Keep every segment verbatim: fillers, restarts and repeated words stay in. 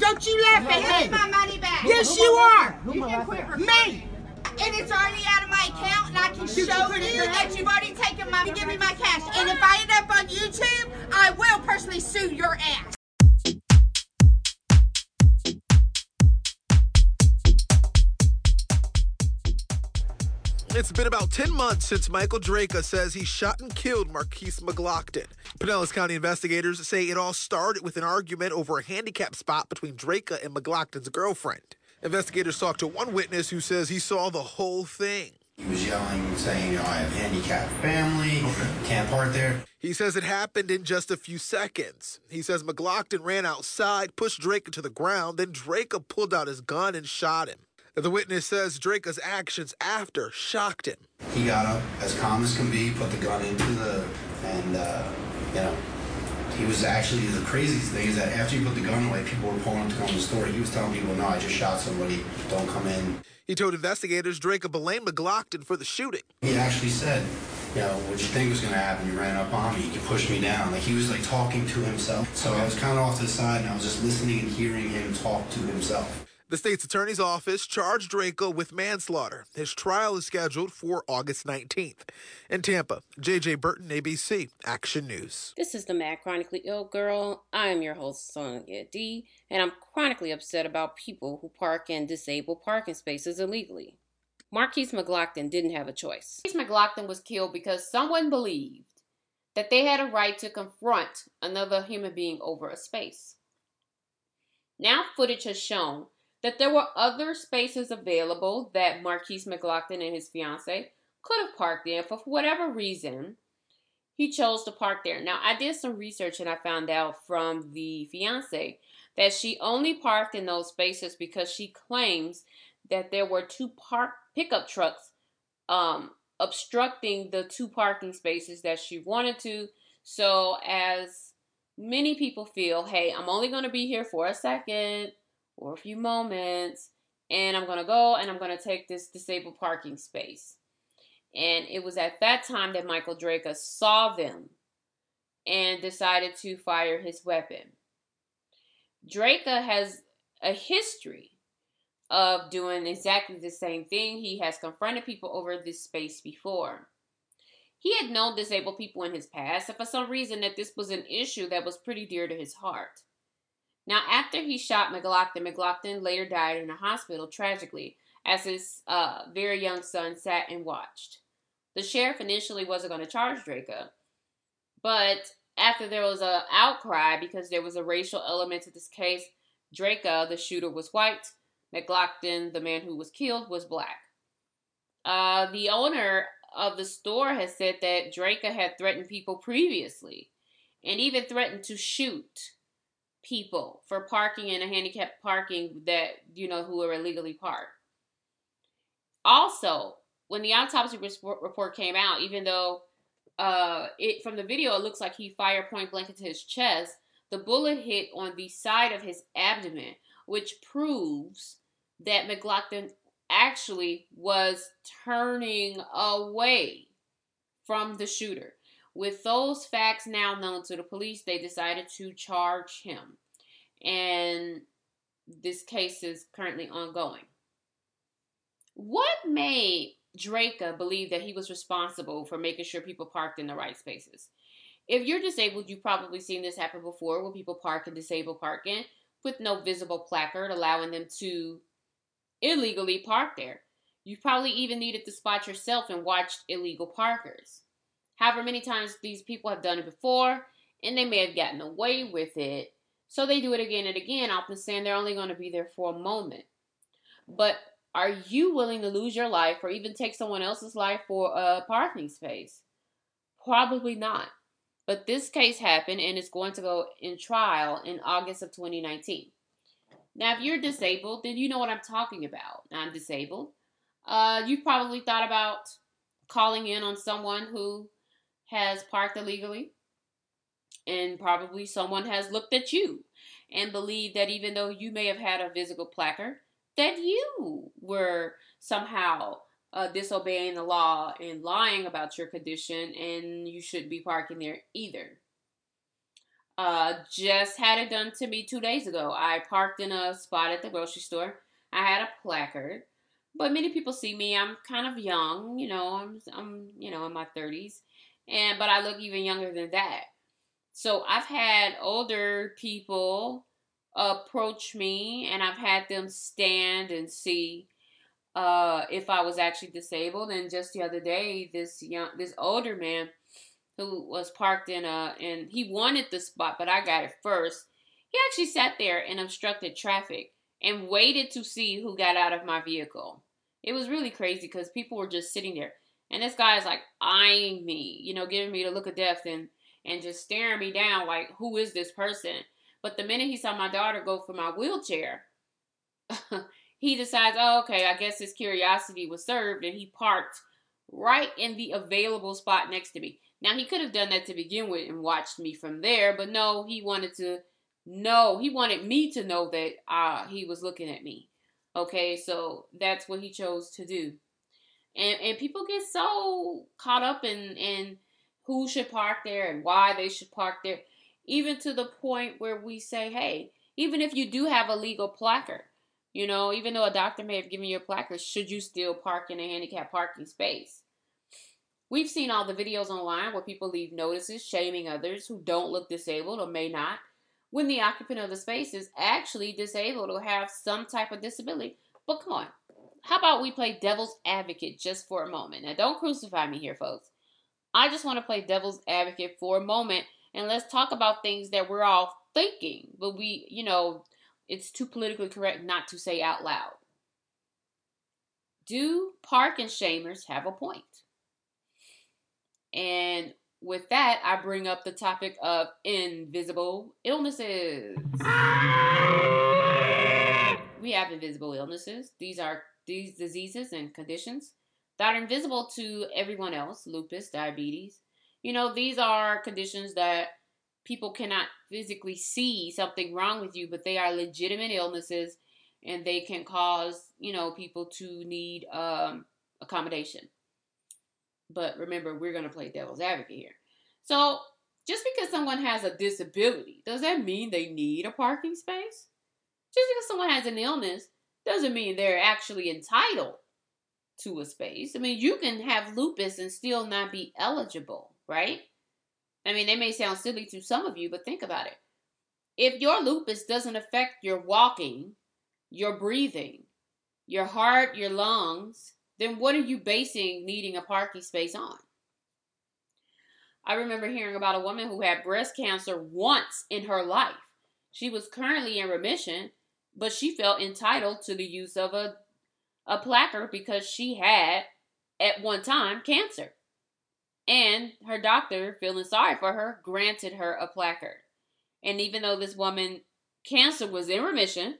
Don't you laugh at Give him. me my money back. Yes, you are. You can quit her. Me. And it's already out of my account, and I can show you that you've already taken money. Give me my cash. And if I end up on YouTube, I will personally sue your ass. It's been about ten months since Michael Draka says he shot and killed Marquise McGlockton. Pinellas County investigators say it all started with an argument over a handicap spot between Draka and McGlockton's girlfriend. Investigators talked to one witness who says he saw the whole thing. He was yelling, saying, you know, I have a handicapped family, can't park there. He says it happened in just a few seconds. He says McGlockton ran outside, pushed Draka to the ground, then Draka pulled out his gun and shot him. The witness says Draka's actions after shocked him. He got up as calm as can be, put the gun into the, and, uh, you know, he was actually, the craziest thing is that after he put the gun away, people were pulling him to come to the store. He was telling people, no, I just shot somebody, don't come in. He told investigators Draka blamed McGlockton for the shooting. He actually said, you know, what'd you think was going to happen? You ran up on me, you pushed me down. Like, he was, like, talking to himself. So I was kind of off to the side, and I was just listening and hearing him talk to himself. The state's attorney's office charged Draka with manslaughter. His trial is scheduled for August nineteenth. In Tampa, J J Burton, A B C, Action News. This is the Mad Chronically Ill Girl. I am your host, Sonia D, and I'm chronically upset about people who park in disabled parking spaces illegally. Marquise McGlockton didn't have a choice. Marquise McGlockton was killed because someone believed that they had a right to confront another human being over a space. Now footage has shown that there were other spaces available that Marquise McGlockton and his fiancée could have parked in. For whatever reason, he chose to park there. Now, I did some research and I found out from the fiancée that she only parked in those spaces because she claims that there were two park pickup trucks um, obstructing the two parking spaces that she wanted to. So as many people feel, hey, I'm only going to be here for a second or a few moments, and I'm going to go and I'm going to take this disabled parking space. And it was at that time that Michael Draka saw them and decided to fire his weapon. Draka has a history of doing exactly the same thing. He has confronted people over this space before. He had known disabled people in his past, and for some reason that this was an issue that was pretty dear to his heart. Now, after he shot McGlockton, McGlockton later died in a hospital tragically as his uh, very young son sat and watched. The sheriff initially wasn't going to charge Draka, but after there was an outcry because there was a racial element to this case, Draka, the shooter, was white. McGlockton, the man who was killed, was black. Uh, the owner of the store has said that Draka had threatened people previously and even threatened to shoot people for parking in a handicapped parking that, you know, who are illegally parked. Also, when the autopsy report came out, even though uh, it from the video, it looks like he fired point blank into his chest, the bullet hit on the side of his abdomen, which proves that McGlockton actually was turning away from the shooter. With those facts now known to the police, they decided to charge him. And this case is currently ongoing. What made Draka believe that he was responsible for making sure people parked in the right spaces? If you're disabled, you've probably seen this happen before where people park in disabled parking with no visible placard allowing them to illegally park there. You've probably even needed to spot yourself and watched illegal parkers. However many times these people have done it before, and they may have gotten away with it, so they do it again and again, often saying they're only going to be there for a moment. But are you willing to lose your life or even take someone else's life for a parking space? Probably not. But this case happened, and it's going to go in trial in August of twenty nineteen. Now, if you're disabled, then you know what I'm talking about. I'm disabled. Uh, you've probably thought about calling in on someone who has parked illegally, and probably someone has looked at you and believed that even though you may have had a visible placard, that you were somehow uh, disobeying the law and lying about your condition, and you shouldn't be parking there either. Uh, just had it done to me two days ago. I parked in a spot at the grocery store. I had a placard, but many people see me. I'm kind of young, you know. I'm, I'm, you know, in my thirties, and but I look even younger than that. So I've had older people approach me, and I've had them stand and see uh, if I was actually disabled. And just the other day, this young, this older man who was parked in a, and he wanted the spot, but I got it first. He actually sat there and obstructed traffic and waited to see who got out of my vehicle. It was really crazy because people were just sitting there. And this guy is like eyeing me, you know, giving me the look of death and, and just staring me down like, who is this person? But the minute he saw my daughter go for my wheelchair, he decides, oh, okay, I guess his curiosity was served, and he parked right in the available spot next to me. Now, he could have done that to begin with and watched me from there, but no, he wanted to know, he wanted me to know that uh, he was looking at me. Okay, so that's what he chose to do. And and people get so caught up in, in who should park there and why they should park there, even to the point where we say, hey, even if you do have a legal placard, you know, even though a doctor may have given you a placard, should you still park in a handicapped parking space? We've seen all the videos online where people leave notices shaming others who don't look disabled or may not, when the occupant of the space is actually disabled or have some type of disability. But come on, how about we play devil's advocate just for a moment? Now, don't crucify me here, folks. I just want to play devil's advocate for a moment, and let's talk about things that we're all thinking, but we, you know, it's too politically correct not to say out loud. Do parking shamers have a point? And with that, I bring up the topic of invisible illnesses. We have invisible illnesses. These are these diseases and conditions that are invisible to everyone else. Lupus, diabetes. You know, these are conditions that people cannot physically see something wrong with you, but they are legitimate illnesses, and they can cause, you know, people to need um, accommodation. But remember, we're going to play devil's advocate here. So just because someone has a disability, does that mean they need a parking space? Just because someone has an illness doesn't mean they're actually entitled to a space. I mean, you can have lupus and still not be eligible, right? I mean, they may sound silly to some of you, but think about it. If your lupus doesn't affect your walking, your breathing, your heart, your lungs, then what are you basing needing a parking space on? I remember hearing about a woman who had breast cancer once in her life. She was currently in remission, but she felt entitled to the use of a, a placard because she had, at one time, cancer. And her doctor, feeling sorry for her, granted her a placard. And even though this woman, cancer was in remission,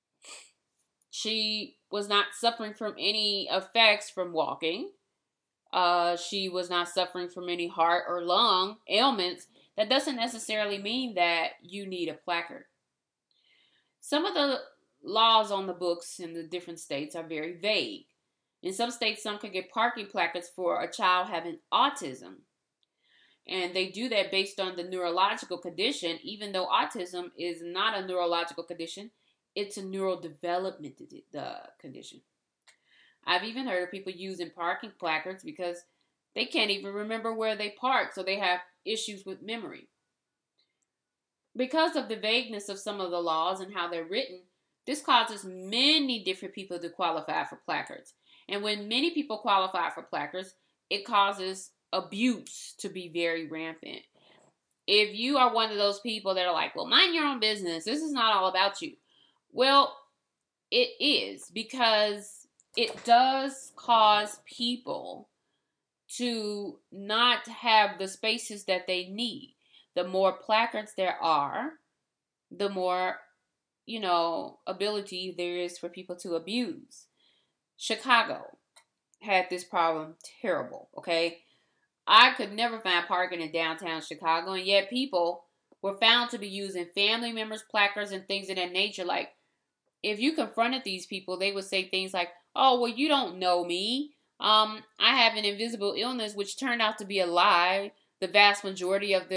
she was not suffering from any effects from walking. Uh, she was not suffering from any heart or lung ailments. That doesn't necessarily mean that you need a placard. Some of the laws on the books in the different states are very vague. In some states, some can get parking placards for a child having autism. And they do that based on the neurological condition, even though autism is not a neurological condition. It's a neurodevelopment uh, condition. I've even heard of people using parking placards because they can't even remember where they parked, so they have issues with memory. Because of the vagueness of some of the laws and how they're written, this causes many different people to qualify for placards. And when many people qualify for placards, it causes abuse to be very rampant. If you are one of those people that are like, well, mind your own business, this is not all about you. Well, it is, because it does cause people to not have the spaces that they need. The more placards there are, the more, you know, ability there is for people to abuse. Chicago had this problem terrible, okay? I could never find parking in downtown Chicago, and yet people were found to be using family members' placards and things of that nature. Like, if you confronted these people, they would say things like, oh, well, you don't know me. Um, I have an invisible illness, which turned out to be a lie. The vast majority of them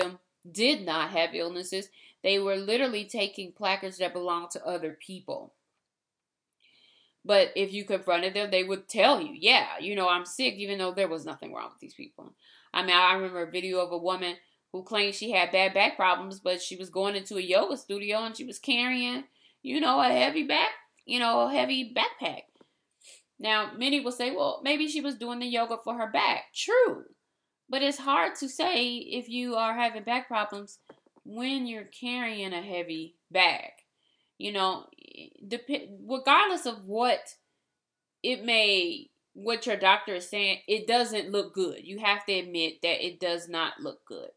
did not have illnesses. They were literally taking placards that belonged to other people. But if you confronted them, they would tell you, yeah, you know, I'm sick, even though there was nothing wrong with these people. I mean, I remember a video of a woman who claimed she had bad back problems, but she was going into a yoga studio and she was carrying, you know, a heavy back, you know, a heavy backpack. Now, many will say, well, maybe she was doing the yoga for her back. True. But it's hard to say if you are having back problems when you're carrying a heavy bag. You know, dep- regardless of what it may, what your doctor is saying, it doesn't look good. You have to admit that it does not look good.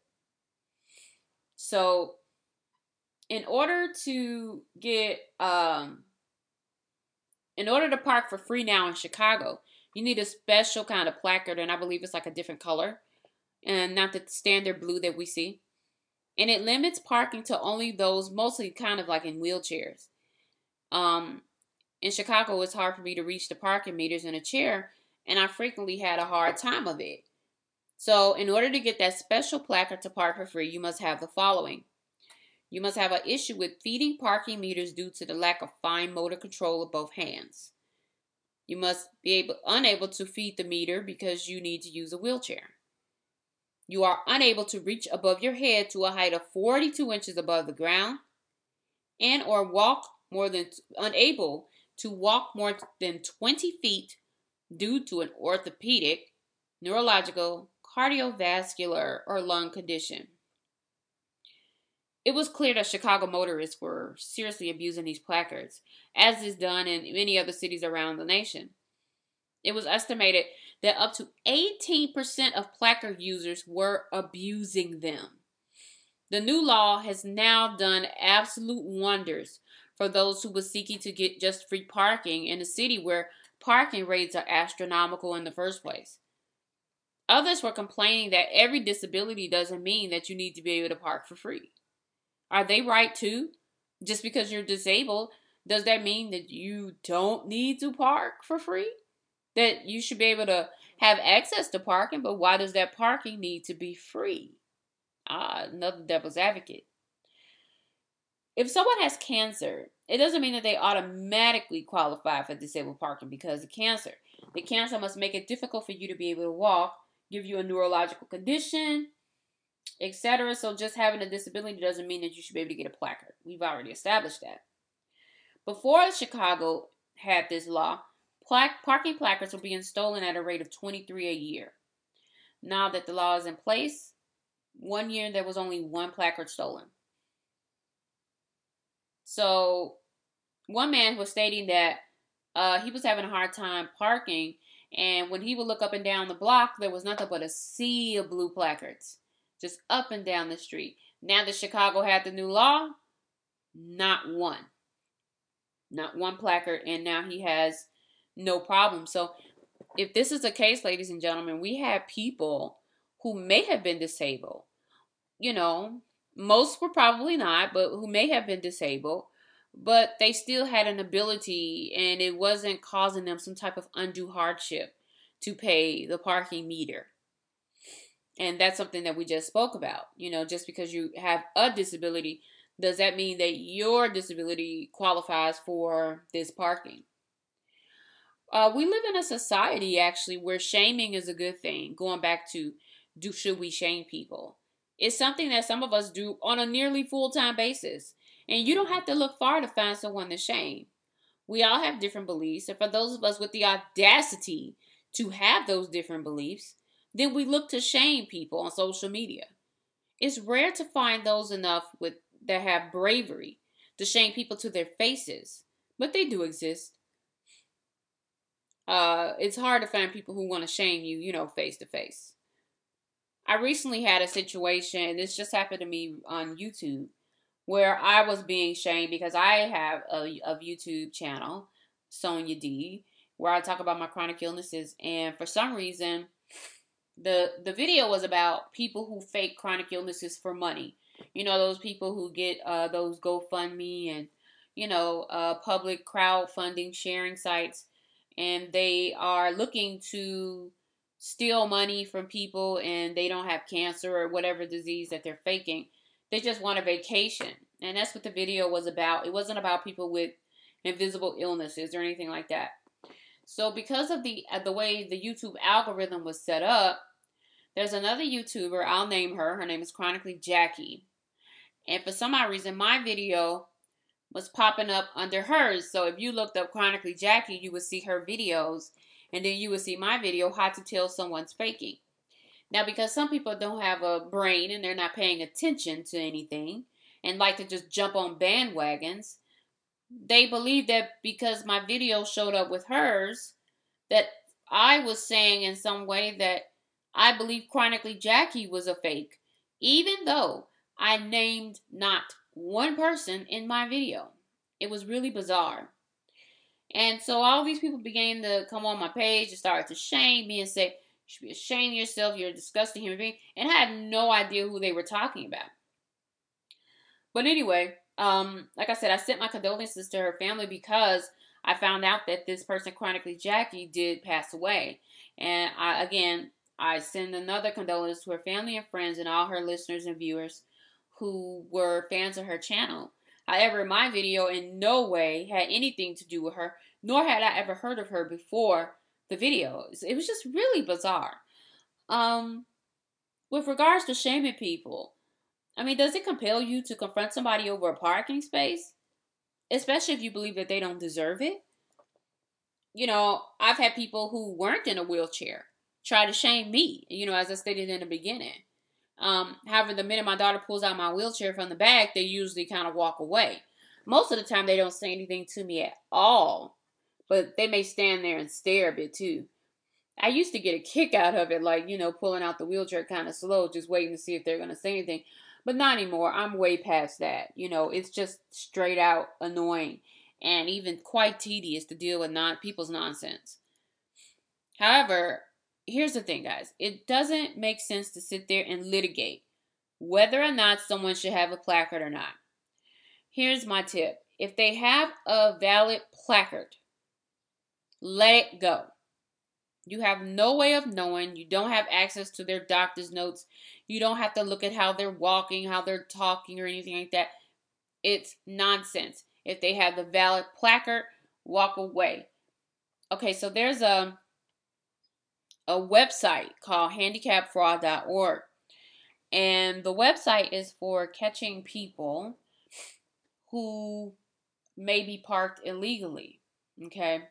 So, in order to get, um, in order to park for free now in Chicago, you need a special kind of placard, and I believe it's like a different color, and not the standard blue that we see. And it limits parking to only those, mostly kind of like in wheelchairs. Um, in Chicago, it's hard for me to reach the parking meters in a chair, and I frequently had a hard time of it. So, in order to get that special placard to park for free, you must have the following. You must have an issue with feeding parking meters due to the lack of fine motor control of both hands. You must be able, unable to feed the meter because you need to use a wheelchair. You are unable to reach above your head to a height of forty-two inches above the ground, and or walk more than unable to walk more than twenty feet due to an orthopedic, neurological, cardiovascular, or lung condition. It was clear that Chicago motorists were seriously abusing these placards, as is done in many other cities around the nation. It was estimated that up to eighteen percent of placard users were abusing them. The new law has now done absolute wonders for those who were seeking to get just free parking in a city where parking rates are astronomical in the first place. Others were complaining that every disability doesn't mean that you need to be able to park for free. Are they right too? Just because you're disabled, does that mean that you don't need to park for free? That you should be able to have access to parking, but why does that parking need to be free? Ah, another devil's advocate. If someone has cancer, it doesn't mean that they automatically qualify for disabled parking because of cancer. The cancer must make it difficult for you to be able to walk, give you a neurological condition, et cetera. So just having a disability doesn't mean that you should be able to get a placard. We've already established that. Before Chicago had this law, plaque, parking placards were being stolen at a rate of twenty-three a year. Now that the law is in place, one year there was only one placard stolen. So one man was stating that uh, he was having a hard time parking, and when he would look up and down the block, there was nothing but a sea of blue placards, just up and down the street. Now that Chicago had the new law, not one. Not one placard, and now he has no problem. So if this is the case, ladies and gentlemen, we have people who may have been disabled. You know, most were probably not, but who may have been disabled, but they still had an ability, and it wasn't causing them some type of undue hardship to pay the parking meter. And that's something that we just spoke about. You know, just because you have a disability, does that mean that your disability qualifies for this parking? Uh, we live in a society, actually, where shaming is a good thing. Going back to, do should we shame people? It's something that some of us do on a nearly full-time basis. And you don't have to look far to find someone to shame. We all have different beliefs. And for those of us with the audacity to have those different beliefs, then we look to shame people on social media. It's rare to find those enough with that have bravery to shame people to their faces, but they do exist. Uh, it's hard to find people who want to shame you, you know, face to face. I recently had a situation, this just happened to me on YouTube, where I was being shamed because I have a, a YouTube channel, Sonia D, where I talk about my chronic illnesses, and for some reason, the the video was about people who fake chronic illnesses for money. You know, those people who get uh, those GoFundMe and, you know, uh, public crowdfunding sharing sites, and they are looking to steal money from people, and they don't have cancer or whatever disease that they're faking. They just want a vacation. And that's what the video was about. It wasn't about people with invisible illnesses or anything like that. So because of the uh, the way the YouTube algorithm was set up, there's another YouTuber, I'll name her. Her name is Chronically Jackie. And for some odd reason, my video was popping up under hers. So if you looked up Chronically Jackie, you would see her videos. And then you would see my video, How to Tell Someone's Faking. Now, because some people don't have a brain and they're not paying attention to anything and like to just jump on bandwagons, they believe that because my video showed up with hers, that I was saying in some way that I believe Chronically Jackie was a fake, even though I named not one person in my video. It was really bizarre. And so all these people began to come on my page and start to shame me and say, you should be ashamed of yourself, you're a disgusting human being. And I had no idea who they were talking about. But anyway, um, like I said, I sent my condolences to her family because I found out that this person, Chronically Jackie, did pass away. And I, again, I send another condolence to her family and friends and all her listeners and viewers who were fans of her channel. However, my video in no way had anything to do with her, nor had I ever heard of her before the video. It was just really bizarre. Um, with regards to shaming people, I mean, does it compel you to confront somebody over a parking space? Especially if you believe that they don't deserve it? You know, I've had people who weren't in a wheelchair try to shame me, you know, as I stated in the beginning. Um, however, the minute my daughter pulls out my wheelchair from the back, they usually kind of walk away. Most of the time, they don't say anything to me at all. But they may stand there and stare a bit, too. I used to get a kick out of it, like, you know, pulling out the wheelchair kind of slow, just waiting to see if they're going to say anything. But not anymore. I'm way past that. You know, it's just straight out annoying and even quite tedious to deal with non- people's nonsense. However, here's the thing, guys. It doesn't make sense to sit there and litigate whether or not someone should have a placard or not. Here's my tip. If they have a valid placard, let it go. You have no way of knowing. You don't have access to their doctor's notes. You don't have to look at how they're walking, how they're talking, or anything like that. It's nonsense. If they have the valid placard, walk away. Okay, so there's a, a website called handicap fraud dot org. And the website is for catching people who may be parked illegally. Okay?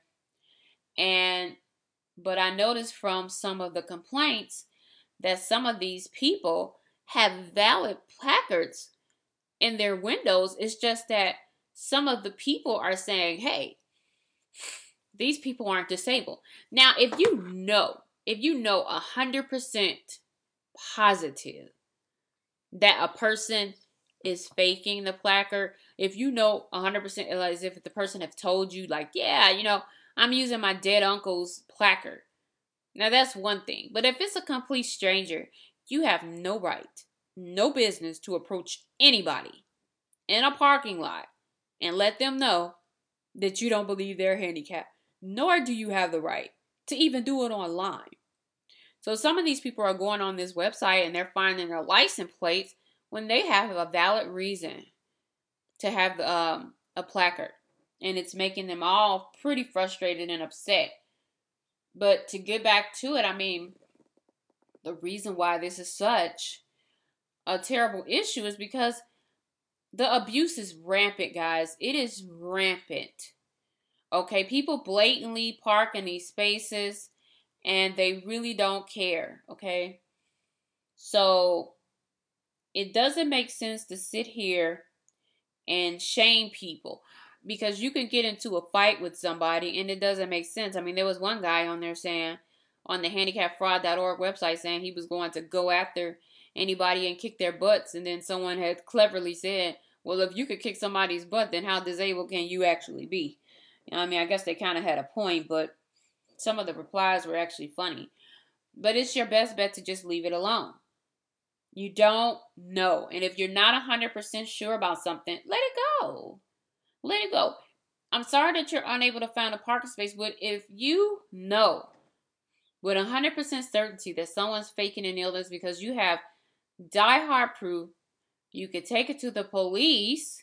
And But I noticed from some of the complaints that some of these people have valid placards in their windows. It's just that some of the people are saying, hey, these people aren't disabled. Now, if you know, if you know one hundred percent positive that a person is faking the placard, if you know one hundred percent as if the person have told you, like, yeah, you know, I'm using my dead uncle's placard. Now, that's one thing. But if it's a complete stranger, you have no right, no business to approach anybody in a parking lot and let them know that you don't believe they're handicapped. Nor do you have the right to even do it online. So some of these people are going on this website and they're finding their license plates when they have a valid reason to have um, a placard. And it's making them all pretty frustrated and upset. But to get back to it, I mean, the reason why this is such a terrible issue is because the abuse is rampant, guys. It is rampant. Okay, people blatantly park in these spaces and they really don't care, okay? So it doesn't make sense to sit here and shame people. Because you can get into a fight with somebody and it doesn't make sense. I mean, there was one guy on there saying, on the handicap fraud dot org website, saying he was going to go after anybody and kick their butts. And then someone had cleverly said, well, if you could kick somebody's butt, then how disabled can you actually be? You know, I mean, I guess they kind of had a point, but some of the replies were actually funny. But it's your best bet to just leave it alone. You don't know. And if you're not one hundred percent sure about something, let it go. Let it go. I'm sorry that you're unable to find a parking space, but if you know with one hundred percent certainty that someone's faking an illness because you have diehard proof You could take it to the police,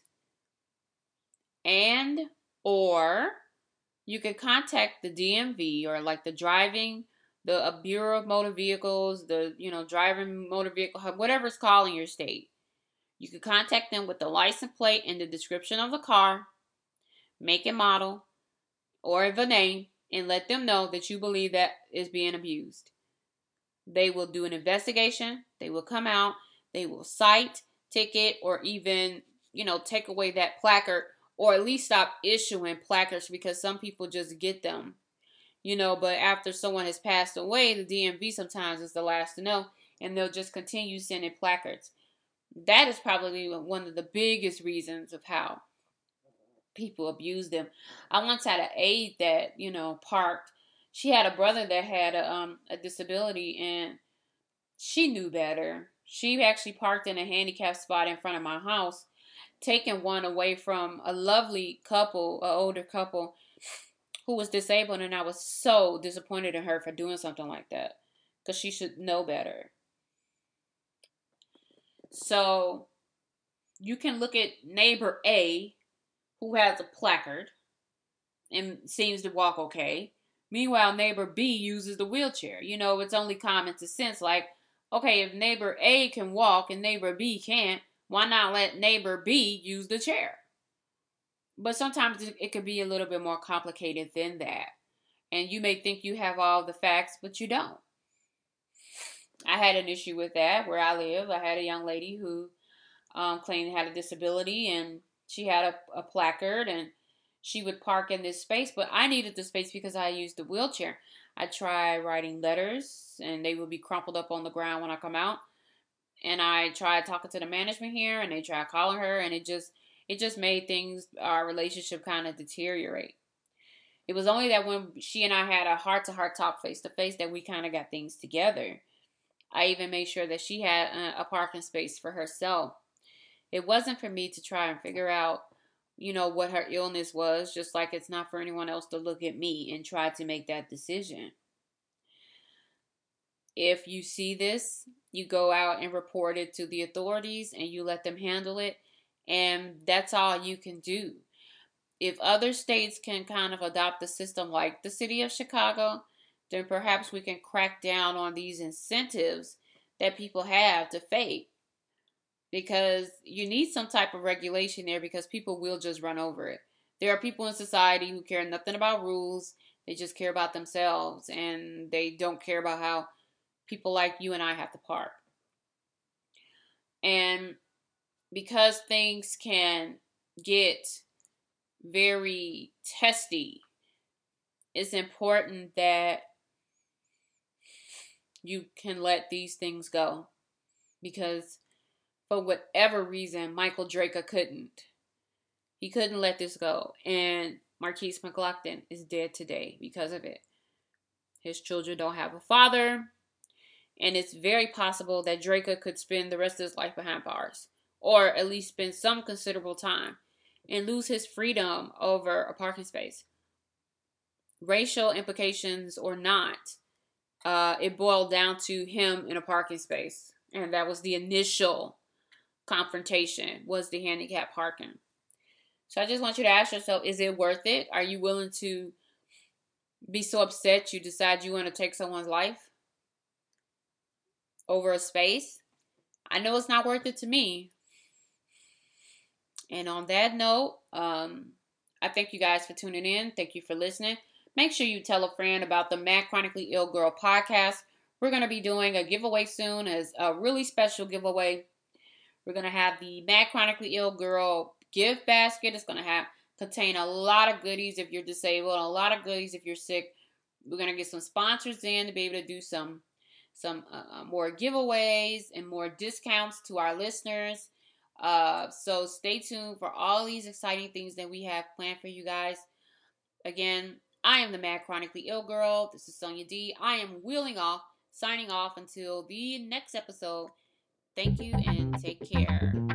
and or you could contact the D M V, or like the driving, the uh, Bureau of Motor Vehicles, the, you know, driving motor vehicle, whatever it's called in your state. You could contact them with the license plate and the description of the car, make and model, or the name, and let them know that you believe that is being abused. They will do an investigation. They will come out. They will cite, ticket, or even, you know, take away that placard, or at least stop issuing placards, because some people just get them, you know, but after someone has passed away, the D M V sometimes is the last to know, and they'll just continue sending placards. That is probably one of the biggest reasons of how people abuse them. I once had an aide that, you know, parked. She had a brother that had a, um, a disability, and she knew better. She actually parked in a handicapped spot in front of my house, taking one away from a lovely couple, an older couple who was disabled, and I was so disappointed in her for doing something like that, because she should know better. So you can look at neighbor A, who has a placard and seems to walk okay. Meanwhile, neighbor B uses the wheelchair. You know, it's only common sense. Like, okay, if neighbor A can walk and neighbor B can't, why not let neighbor B use the chair? But sometimes it could be a little bit more complicated than that. And you may think you have all the facts, but you don't. I had an issue with that where I live. I had a young lady who um, claimed had a disability, and she had a, a placard, and she would park in this space, but I needed the space because I used the wheelchair. I tried writing letters, and they would be crumpled up on the ground when I come out. And I tried talking to the management here, and they tried calling her, and it just it just made things, our relationship kind of deteriorate. It was only that when she and I had a heart-to-heart talk face-to-face that we kind of got things together. I even made sure that she had a, a parking space for herself. It wasn't for me to try and figure out, you know, what her illness was, just like it's not for anyone else to look at me and try to make that decision. If you see this, you go out and report it to the authorities, and you let them handle it, and that's all you can do. If other states can kind of adopt a system like the city of Chicago, then perhaps we can crack down on these incentives that people have to fake. Because you need some type of regulation there, because people will just run over it. There are people in society who care nothing about rules. They just care about themselves, and they don't care about how people like you and I have to park. And because things can get very testy, it's important that you can let these things go. Because for whatever reason, Michael Draca couldn't. He couldn't let this go. And Markeis McLaughlin is dead today because of it. His children don't have a father. And it's very possible that Draca could spend the rest of his life behind bars. Or at least spend some considerable time. And lose his freedom over a parking space. Racial implications or not, uh, it boiled down to him in a parking space. And that was the initial confrontation, was the handicap parking. So I just want you to ask yourself, is it worth it? Are you willing to be so upset you decide you want to take someone's life over a space? I know it's not worth it to me. And on that note, um, I thank you guys for tuning in. Thank you for listening. Make sure you tell a friend about the Mad Chronically Ill Girl podcast. We're going to be doing a giveaway soon, as a really special giveaway. We're going to have the Mad Chronically Ill Girl gift basket. It's going to have contain a lot of goodies if you're disabled, and a lot of goodies if you're sick. We're going to get some sponsors in to be able to do some some uh, more giveaways and more discounts to our listeners. Uh, so stay tuned for all these exciting things that we have planned for you guys. Again, I am the Mad Chronically Ill Girl. This is Sonia D. I am wheeling off, signing off until the next episode. Thank you and take care.